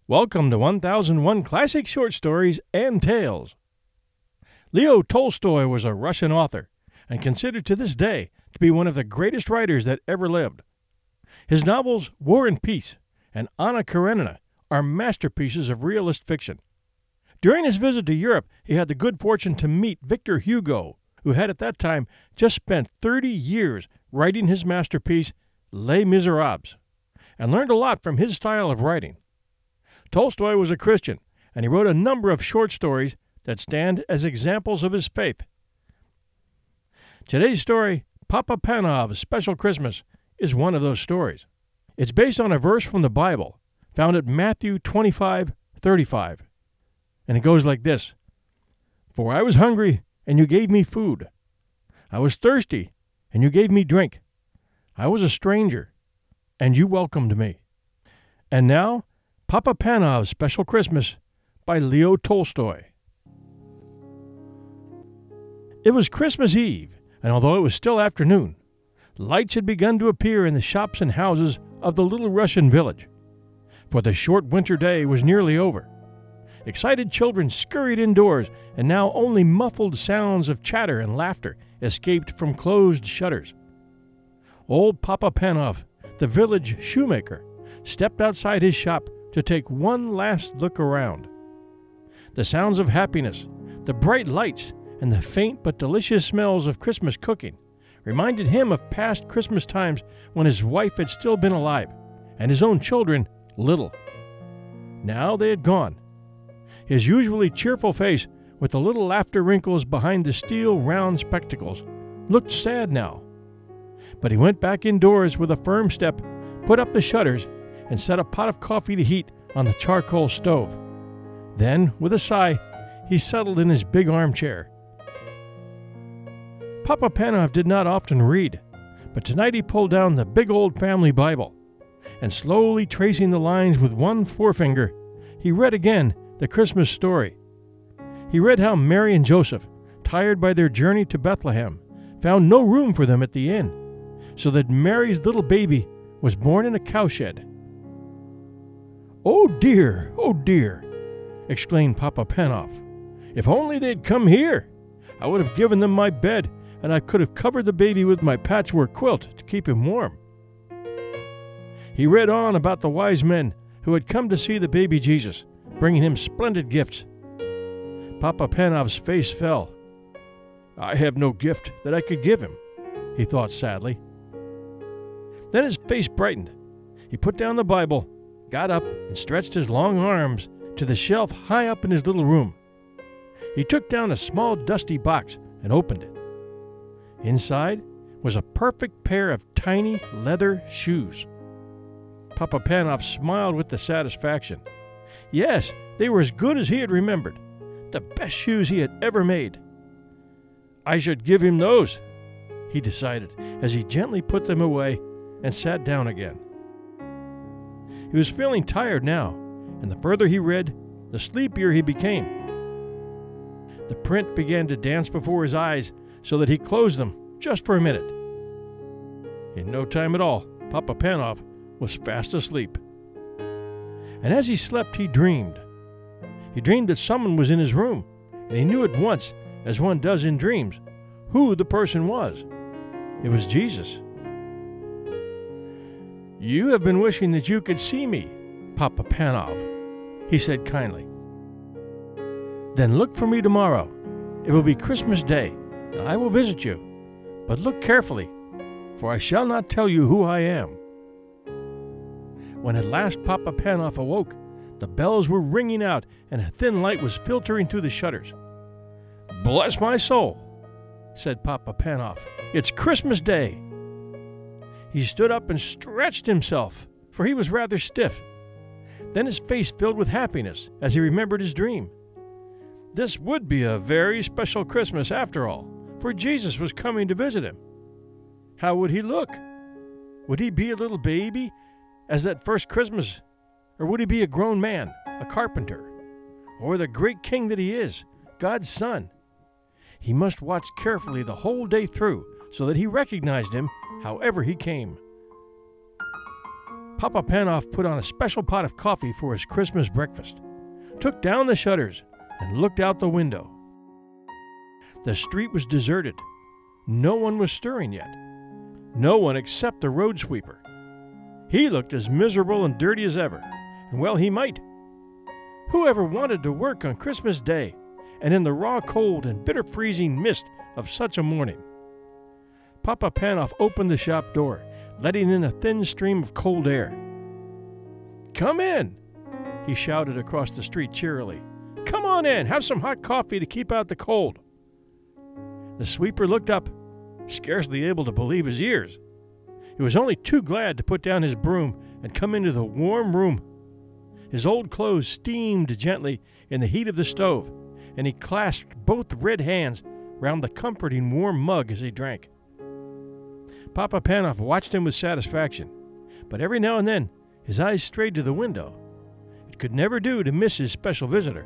Welcome to 1001 Classic Short Stories and Tales. Leo Tolstoy was a Russian author and considered to this day to be one of the greatest writers that ever lived. His novels War and Peace and Anna Karenina are masterpieces of realist fiction. During his visit to Europe, he had the good fortune to meet Victor Hugo, who had at that time just spent 30 years writing his masterpiece Les Miserables, and learned a lot from his style of writing. Tolstoy was a Christian, and he wrote a number of short stories that stand as examples of his faith. Today's story, Papa Panov's Special Christmas, is one of those stories. It's based on a verse from the Bible, found at Matthew 25:35, and it goes like this: "For I was hungry, and you gave me food. I was thirsty, and you gave me drink. I was a stranger, and you welcomed me." And now, Papa Panov's Special Christmas by Leo Tolstoy. It was Christmas Eve, and although it was still afternoon, lights had begun to appear in the shops and houses of the little Russian village, for the short winter day was nearly over. Excited children scurried indoors, and now only muffled sounds of chatter and laughter escaped from closed shutters. Old Papa Panov, the village shoemaker, stepped outside his shop to take one last look around. The sounds of happiness, the bright lights, and the faint but delicious smells of Christmas cooking reminded him of past Christmas times when his wife had still been alive and his own children little. Now they had gone. His usually cheerful face, with the little laughter wrinkles behind the steel round spectacles, looked sad now. But he went back indoors with a firm step, put up the shutters, and set a pot of coffee to heat on the charcoal stove. Then, with a sigh, he settled in his big armchair. Papa Panov did not often read, but tonight he pulled down the big old family Bible, and slowly tracing the lines with one forefinger, he read again the Christmas story. He read how Mary and Joseph, tired by their journey to Bethlehem, found no room for them at the inn, so that Mary's little baby was born in a cowshed. Oh dear, exclaimed Papa Panov. "If only they'd come here! I would have given them my bed, and I could have covered the baby with my patchwork quilt to keep him warm." He read on about the wise men who had come to see the baby Jesus, bringing him splendid gifts. Papa Panov's face fell. "I have no gift that I could give him," he thought sadly. Then his face brightened. He put down the Bible, got up, and stretched his long arms to the shelf high up in his little room. He took down a small dusty box and opened it. Inside was a perfect pair of tiny leather shoes. Papa Panov smiled with the satisfaction. Yes, they were as good as he had remembered, the best shoes he had ever made. I should give him those, he decided, as he gently put them away and sat down again. He was feeling tired now, and the further he read, the sleepier he became. The print began to dance before his eyes so that he closed them just for a minute. In no time at all, Papa Panov was fast asleep. And as he slept, he dreamed. He dreamed that someone was in his room, and he knew at once, as one does in dreams, who the person was. It was Jesus. "You have been wishing that you could see me, Papa Panov," he said kindly. "Then look for me tomorrow. It will be Christmas Day, and I will visit you. But look carefully, for I shall not tell you who I am." When at last Papa Panov awoke, the bells were ringing out and a thin light was filtering through the shutters. "Bless my soul," said Papa Panov. "It's Christmas Day." He stood up and stretched himself, for he was rather stiff. Then his face filled with happiness as he remembered his dream. This would be a very special Christmas after all, for Jesus was coming to visit him. How would he look? Would he be a little baby, as that first Christmas, or would he be a grown man, a carpenter, or the great king that he is, God's son? He must watch carefully the whole day through, so that he recognized him however he came. Papa Panoff put on a special pot of coffee for his Christmas breakfast, took down the shutters, and looked out the window. The street was deserted. No one was stirring yet. No one except the road sweeper. He looked as miserable and dirty as ever, and well he might. Whoever wanted to work on Christmas Day and in the raw cold and bitter freezing mist of such a morning? Papa Panoff opened the shop door, letting in a thin stream of cold air. "Come in," he shouted across the street cheerily. "Come on in, have some hot coffee to keep out the cold." The sweeper looked up, scarcely able to believe his ears. He was only too glad to put down his broom and come into the warm room. His old clothes steamed gently in the heat of the stove, and he clasped both red hands round the comforting warm mug as he drank. Papa Panoff watched him with satisfaction, but every now and then his eyes strayed to the window. It could never do to miss his special visitor.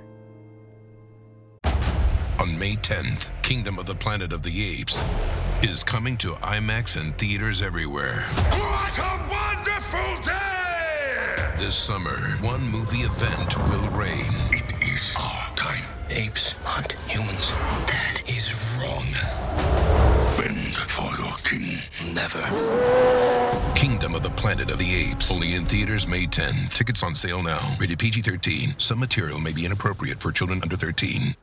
On May 10th, Kingdom of the Planet of the Apes is coming to IMAX and theaters everywhere. What a wonderful day! This summer, one movie event will reign. It is our time. Apes hunt humans. That is wrong. Bend for your king. Never. Kingdom of the Planet of the Apes. Only in theaters May 10th. Tickets on sale now. Rated PG-13. Some material may be inappropriate for children under 13.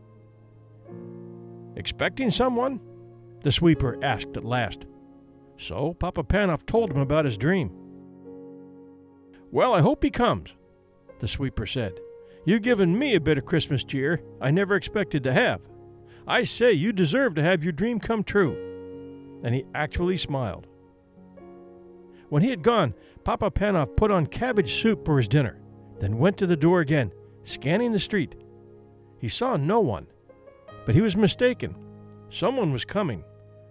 "Expecting someone?" the sweeper asked at last. So Papa Panoff told him about his dream. "Well, I hope he comes," the sweeper said. "You've given me a bit of Christmas cheer I never expected to have. I say you deserve to have your dream come true." And he actually smiled. When he had gone, Papa Panoff put on cabbage soup for his dinner, then went to the door again, scanning the street. He saw no one, but he was mistaken. Someone was coming.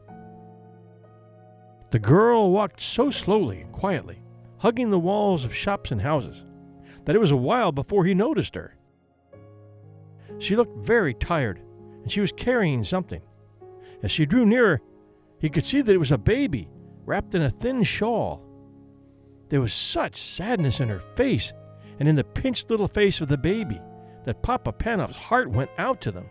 The girl walked so slowly and quietly, hugging the walls of shops and houses, that it was a while before he noticed her. She looked very tired, and she was carrying something. As she drew nearer, he could see that it was a baby wrapped in a thin shawl. There was such sadness in her face and in the pinched little face of the baby that Papa Panoff's heart went out to them.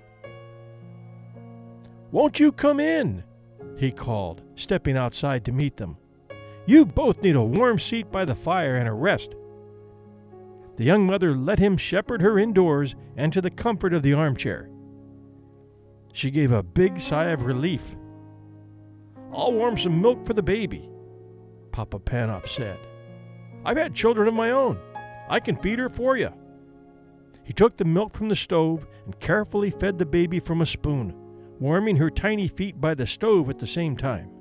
"Won't you come in?" he called, stepping outside to meet them. "You both need a warm seat by the fire and a rest." The young mother let him shepherd her indoors and to the comfort of the armchair. She gave a big sigh of relief. "I'll warm some milk for the baby," Papa Panoff said. "I've had children of my own. I can feed her for you." He took the milk from the stove and carefully fed the baby from a spoon, warming her tiny feet by the stove at the same time.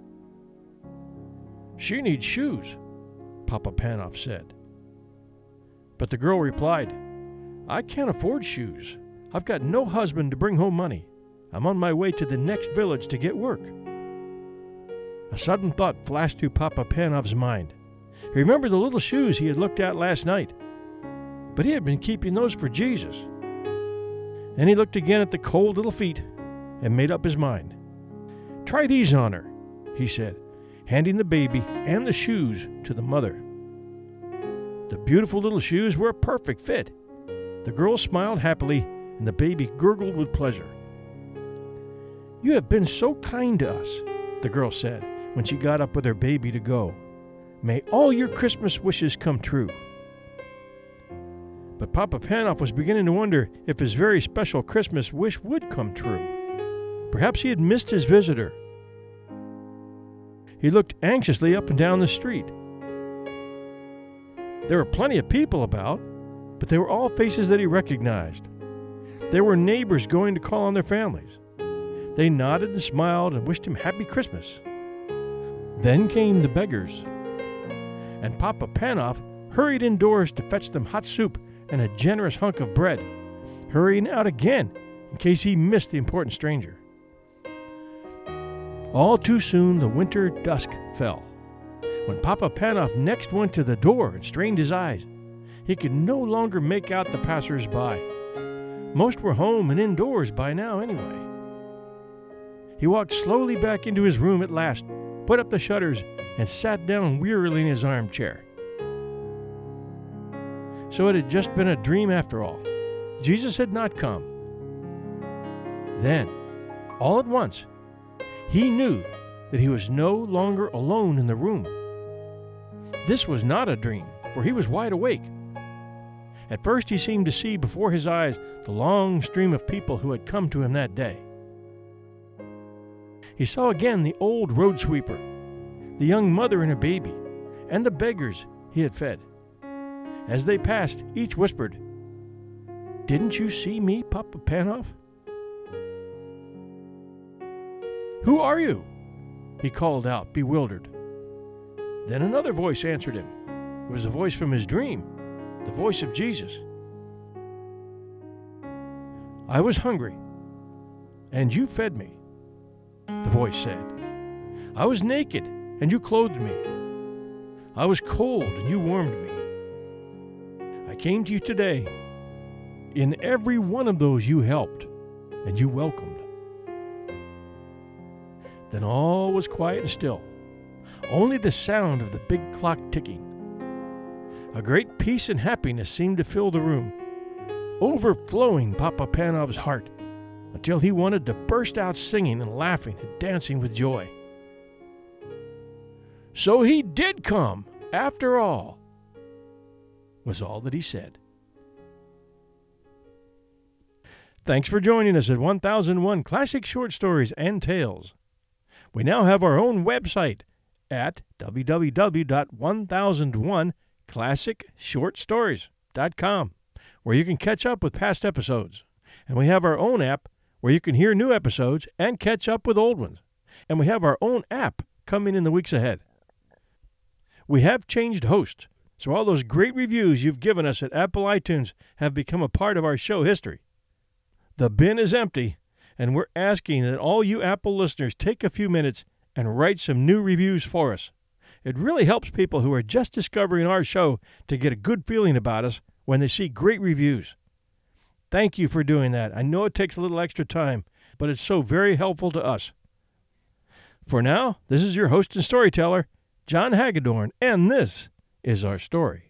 "She needs shoes," Papa Panoff said. But the girl replied, "I can't afford shoes. I've got no husband to bring home money. I'm on my way to the next village to get work." A sudden thought flashed through Papa Panoff's mind. He remembered the little shoes he had looked at last night, but he had been keeping those for Jesus. Then he looked again at the cold little feet and made up his mind. "Try these on her," he said, handing the baby and the shoes to the mother. The beautiful little shoes were a perfect fit. The girl smiled happily, and the baby gurgled with pleasure. "You have been so kind to us," the girl said when she got up with her baby to go. "May all your Christmas wishes come true." But Papa Panoff was beginning to wonder if his very special Christmas wish would come true. Perhaps he had missed his visitor. He looked anxiously up and down the street. There were plenty of people about, but they were all faces that he recognized. There were neighbors going to call on their families. They nodded and smiled and wished him Happy Christmas. Then came the beggars, and Papa Panoff hurried indoors to fetch them hot soup and a generous hunk of bread, hurrying out again in case he missed the important stranger. All too soon the winter dusk fell. When Papa Panoff next went to the door and strained his eyes, he could no longer make out the passers-by. Most were home and indoors by now anyway. He walked slowly back into his room at last, put up the shutters, and sat down wearily in his armchair. So it had just been a dream after all. Jesus had not come. Then, all at once, he knew that he was no longer alone in the room. This was not a dream, for he was wide awake. At first he seemed to see before his eyes the long stream of people who had come to him that day. He saw again the old road sweeper, the young mother and her baby, and the beggars he had fed. As they passed, each whispered, "Didn't you see me, Papa Panoff?" "Who are you?" he called out, bewildered. Then another voice answered him. It was the voice from his dream, the voice of Jesus. "I was hungry, and you fed me," the voice said. "I was naked, and you clothed me. I was cold, and you warmed me. I came to you today. In every one of those you helped, and you welcomed." Then all was quiet and still, only the sound of the big clock ticking. A great peace and happiness seemed to fill the room, overflowing Papa Panoff's heart, until he wanted to burst out singing and laughing and dancing with joy. "So he did come, after all," was all that he said. Thanks for joining us at 1001 Classic Short Stories and Tales. We now have our own website at www.1001classicshortstories.com, where you can catch up with past episodes. And we have our own app where you can hear new episodes and catch up with old ones. And we have our own app coming in the weeks ahead. We have changed hosts, so all those great reviews you've given us at Apple iTunes have become a part of our show history. The bin is empty, and we're asking that all you Apple listeners take a few minutes and write some new reviews for us. It really helps people who are just discovering our show to get a good feeling about us when they see great reviews. Thank you for doing that. I know it takes a little extra time, but it's so very helpful to us. For now, this is your host and storyteller, John Hagedorn, and this is our story.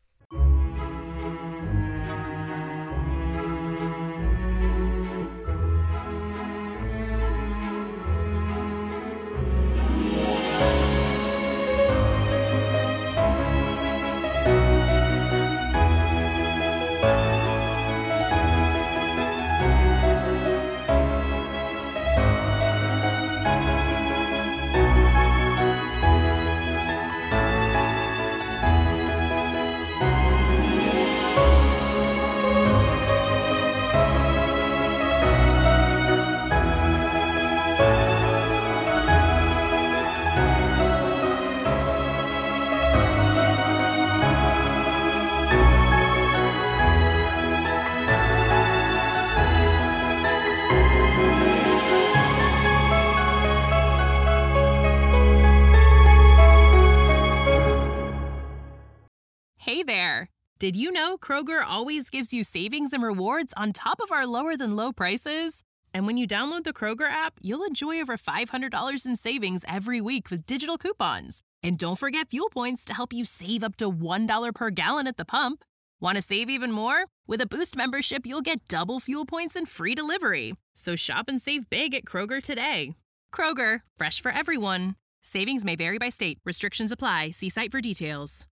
Hey there! Did you know Kroger always gives you savings and rewards on top of our lower-than-low prices? And when you download the Kroger app, you'll enjoy over $500 in savings every week with digital coupons. And don't forget fuel points to help you save up to $1 per gallon at the pump. Want to save even more? With a Boost membership, you'll get double fuel points and free delivery. So shop and save big at Kroger today. Kroger, fresh for everyone. Savings may vary by state. Restrictions apply. See site for details.